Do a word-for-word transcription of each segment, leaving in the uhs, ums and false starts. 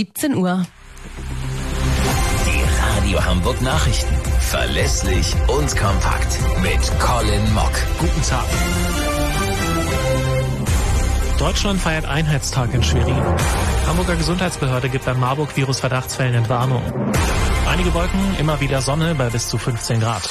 siebzehn Uhr. Die Radio Hamburg Nachrichten. Verlässlich und kompakt. Mit Colin Mock. Guten Tag. Deutschland feiert Einheitstag in Schwerin. Hamburger Gesundheitsbehörde gibt bei Marburg-Virus-Verdachtsfällen Entwarnung. Einige Wolken, immer wieder Sonne bei bis zu fünfzehn Grad.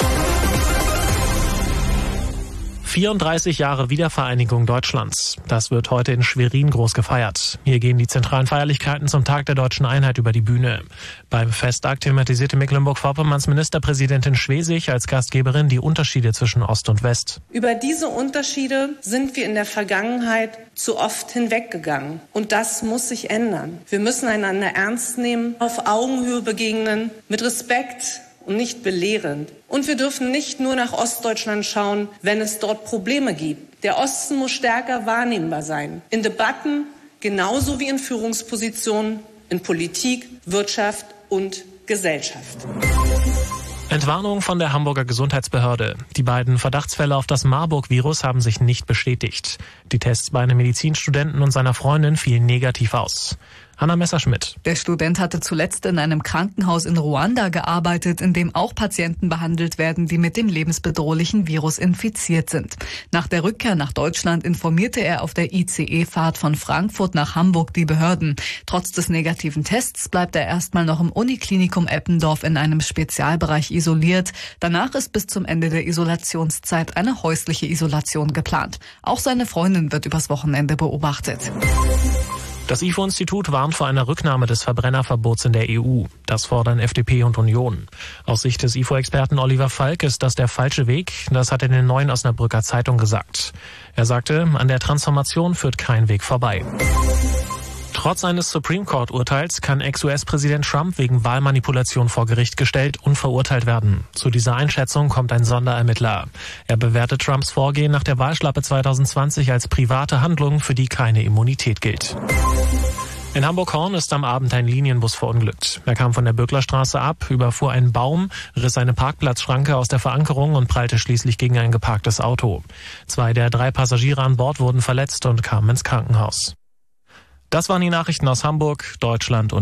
vierunddreißig Jahre Wiedervereinigung Deutschlands. Das wird heute in Schwerin groß gefeiert. Hier gehen die zentralen Feierlichkeiten zum Tag der deutschen Einheit über die Bühne. Beim Festakt thematisierte Mecklenburg-Vorpommerns Ministerpräsidentin Schwesig als Gastgeberin die Unterschiede zwischen Ost und West. Über diese Unterschiede sind wir in der Vergangenheit zu oft hinweggegangen. Und das muss sich ändern. Wir müssen einander ernst nehmen, auf Augenhöhe begegnen, mit Respekt und nicht belehrend. Und wir dürfen nicht nur nach Ostdeutschland schauen, wenn es dort Probleme gibt. Der Osten muss stärker wahrnehmbar sein. In Debatten genauso wie in Führungspositionen, in Politik, Wirtschaft und Gesellschaft. Entwarnung von der Hamburger Gesundheitsbehörde. Die beiden Verdachtsfälle auf das Marburg-Virus haben sich nicht bestätigt. Die Tests bei einem Medizinstudenten und seiner Freundin fielen negativ aus. Hanna Messerschmidt. Der Student hatte zuletzt in einem Krankenhaus in Ruanda gearbeitet, in dem auch Patienten behandelt werden, die mit dem lebensbedrohlichen Virus infiziert sind. Nach der Rückkehr nach Deutschland informierte er auf der I C E-Fahrt von Frankfurt nach Hamburg die Behörden. Trotz des negativen Tests bleibt er erstmal noch im Uniklinikum Eppendorf in einem Spezialbereich isoliert. Danach ist bis zum Ende der Isolationszeit eine häusliche Isolation geplant. Auch seine Freundin wird übers Wochenende beobachtet. Das I F O-Institut warnt vor einer Rücknahme des Verbrennerverbots in der E U. Das fordern F D P und Union. Aus Sicht des I F O-Experten Oliver Falk ist das der falsche Weg. Das hat er in der Neuen Osnabrücker Zeitung gesagt. Er sagte, an der Transformation führt kein Weg vorbei. Trotz eines Supreme Court-Urteils kann Ex-U S-Präsident Trump wegen Wahlmanipulation vor Gericht gestellt und verurteilt werden. Zu dieser Einschätzung kommt ein Sonderermittler. Er bewertet Trumps Vorgehen nach der Wahlschlappe zwanzig zwanzig als private Handlung, für die keine Immunität gilt. In Hamburg-Horn ist am Abend ein Linienbus verunglückt. Er kam von der Böcklerstraße ab, überfuhr einen Baum, riss eine Parkplatzschranke aus der Verankerung und prallte schließlich gegen ein geparktes Auto. Zwei der drei Passagiere an Bord wurden verletzt und kamen ins Krankenhaus. Das waren die Nachrichten aus Hamburg, Deutschland und